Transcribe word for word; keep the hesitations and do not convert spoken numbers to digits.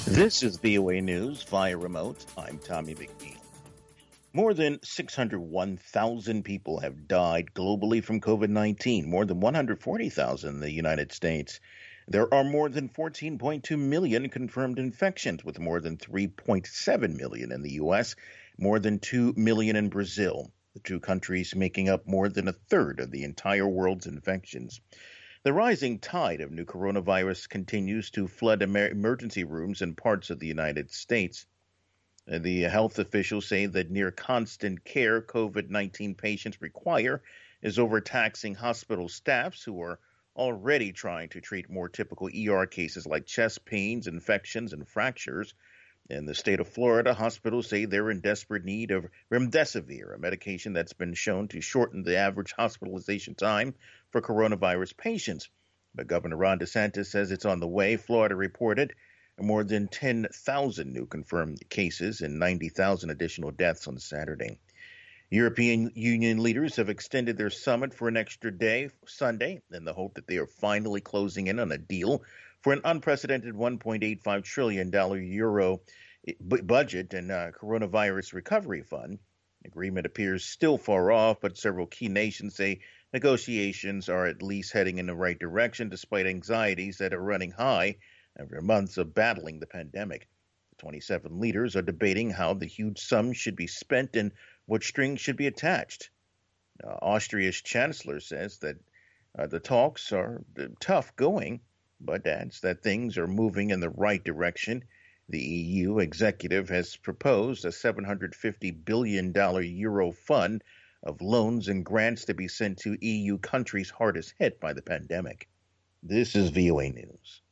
This is V O A News via remote. I'm Tommy McNeil. More than six hundred one thousand people have died globally from COVID nineteen, more than one hundred forty thousand in the United States. There are more than fourteen point two million confirmed infections, with more than three point seven million in the U S, more than two million in Brazil, the two countries making up more than a third of the entire world's infections. The rising tide of new coronavirus continues to flood emer- emergency rooms in parts of the United States. Uh, The health officials say that near constant care COVID nineteen patients require is overtaxing hospital staffs who are already trying to treat more typical E R cases like chest pains, infections, and fractures. In the state of Florida, hospitals say they're in desperate need of remdesivir, a medication that's been shown to shorten the average hospitalization time for coronavirus patients. But Governor Ron DeSantis says it's on the way. Florida reported more than ten thousand new confirmed cases and ninety thousand additional deaths on Saturday. European Union leaders have extended their summit for an extra day, Sunday, in the hope that they are finally closing in on a deal for an unprecedented one point eight five trillion dollars euro budget and uh, coronavirus recovery fund. Agreement appears still far off, but several key nations say negotiations are at least heading in the right direction, despite anxieties that are running high after months of battling the pandemic. The twenty-seven leaders are debating how the huge sum should be spent and what strings should be attached. Uh, Austria's chancellor says that uh, the talks are uh, tough going, but adds that things are moving in the right direction. The E U executive has proposed a seven hundred fifty billion dollars euro fund of loans and grants to be sent to E U countries hardest hit by the pandemic. This is V O A News.